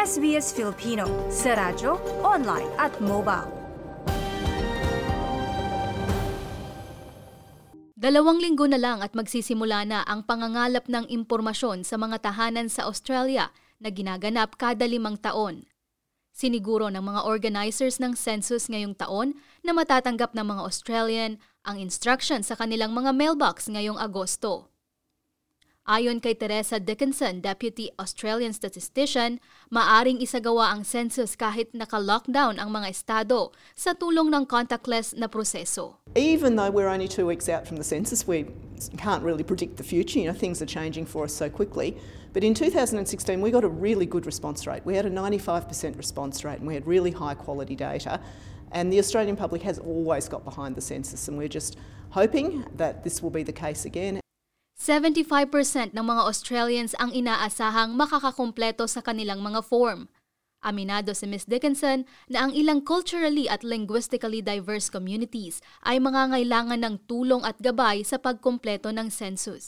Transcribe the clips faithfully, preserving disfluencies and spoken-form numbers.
S B S Filipino sa radyo, online at mobile. Dalawang linggo na lang at magsisimula na ang pangangalap ng impormasyon sa mga tahanan sa Australia na ginaganap kada limang taon. Siniguro ng mga organizers ng census ngayong taon na matatanggap ng mga Australian ang instruction sa kanilang mga mailbox ngayong Agosto. Ayon kay Teresa Dickinson, Deputy Australian Statistician, maaring isagawa ang census kahit naka-lockdown ang mga estado sa tulong ng contactless na proseso. Even though we're only two weeks out from the census, we can't really predict the future. You know, things are changing for us so quickly. But in two thousand sixteen, we got a really good response rate. We had a ninety-five percent response rate and we had really high quality data. And the Australian public has always got behind the census, and we're just hoping that this will be the case again. seventy-five percent ng mga Australians ang inaasahang makakakumpleto sa kanilang mga form. Aminado si Miz Dickinson na ang ilang culturally at linguistically diverse communities ay mangangailangan ng tulong at gabay sa pagkumpleto ng census.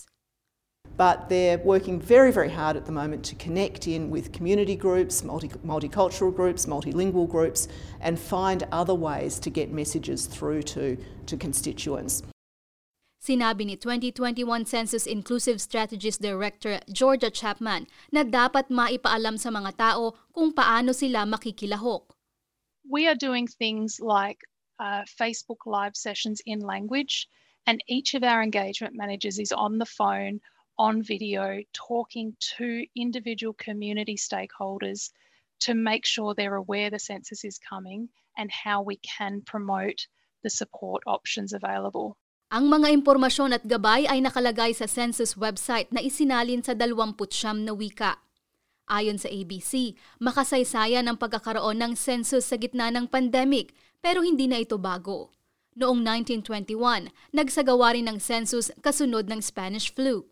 But they're working very, very hard at the moment to connect in with community groups, multi multicultural groups, multilingual groups, and find other ways to get messages through to, to constituents. Sinabi ni twenty twenty-one Census Inclusive Strategies Director Georgia Chapman na dapat maipaalam sa mga tao kung paano sila makikilahok. We are doing things like uh, Facebook Live sessions in language, and each of our engagement managers is on the phone, on video, talking to individual community stakeholders to make sure they're aware the census is coming and how we can promote the support options available. Ang mga impormasyon at gabay ay nakalagay sa census website na isinalin sa dalawampu't siyam na wika. Ayon sa A B C, makasaysayan ang pagkakaroon ng census sa gitna ng pandemic pero hindi na ito bago. Noong nineteen twenty-one, nagsagawa rin ng census kasunod ng Spanish flu.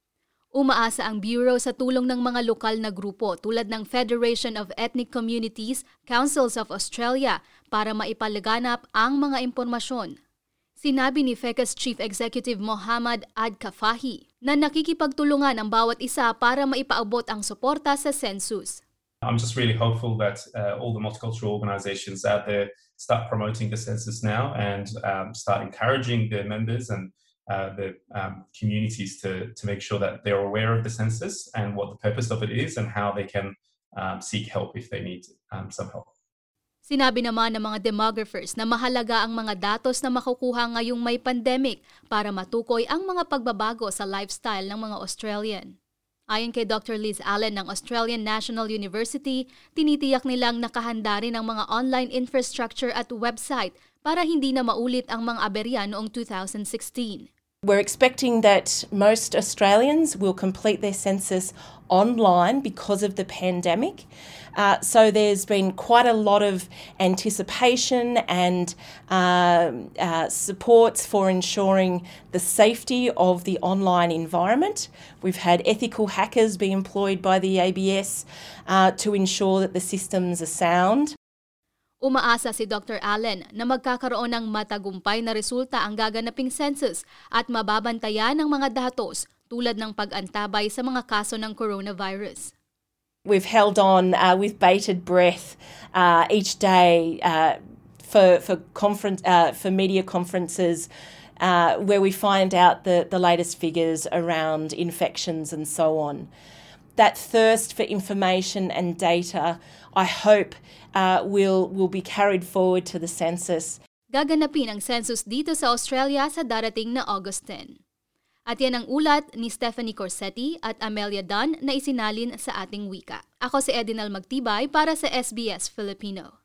Umaasa ang Bureau sa tulong ng mga lokal na grupo tulad ng Federation of Ethnic Communities, Councils of Australia para maipalaganap ang mga impormasyon. Sinabi ni FECA's Chief Executive Mohammad Ad-Kafahi na nakikipagtulungan ang bawat isa para maipaabot ang suporta sa census. I'm just really hopeful that uh, all the multicultural organisations out there start promoting the census now and um, start encouraging their members and uh, the um, communities to, to make sure that they're aware of the census and what the purpose of it is and how they can um, seek help if they need um, some help. Sinabi naman ng mga demographers na mahalaga ang mga datos na makukuha ngayong may pandemic para matukoy ang mga pagbabago sa lifestyle ng mga Australian. Ayon kay Doctor Liz Allen ng Australian National University, tinitiyak nilang nakahanda rin ang mga online infrastructure at website para hindi na maulit ang mga aberya noong two thousand sixteen. We're expecting that most Australians will complete their census online because of the pandemic. Uh, so there's been quite a lot of anticipation and uh, uh, supports for ensuring the safety of the online environment. We've had ethical hackers be employed by the A B S uh, to ensure that the systems are sound. Umaasa si Doctor Allen na magkakaroon ng matagumpay na resulta ang gaganaping census at mababantayan ng mga datos tulad ng pag-antabay sa mga kaso ng coronavirus. We've held on uh, with bated breath uh, each day uh, for for conference uh, for media conferences uh, where we find out the, the latest figures around infections and so on. That thirst for information and data, I hope, uh, will will be carried forward to the census. Gaganapin ang census dito sa Australia sa darating na August tenth. At yan ang ulat ni Stephanie Corsetti at Amelia Dunn na isinalin sa ating wika. Ako si Edinal Magtibay para sa S B S Filipino.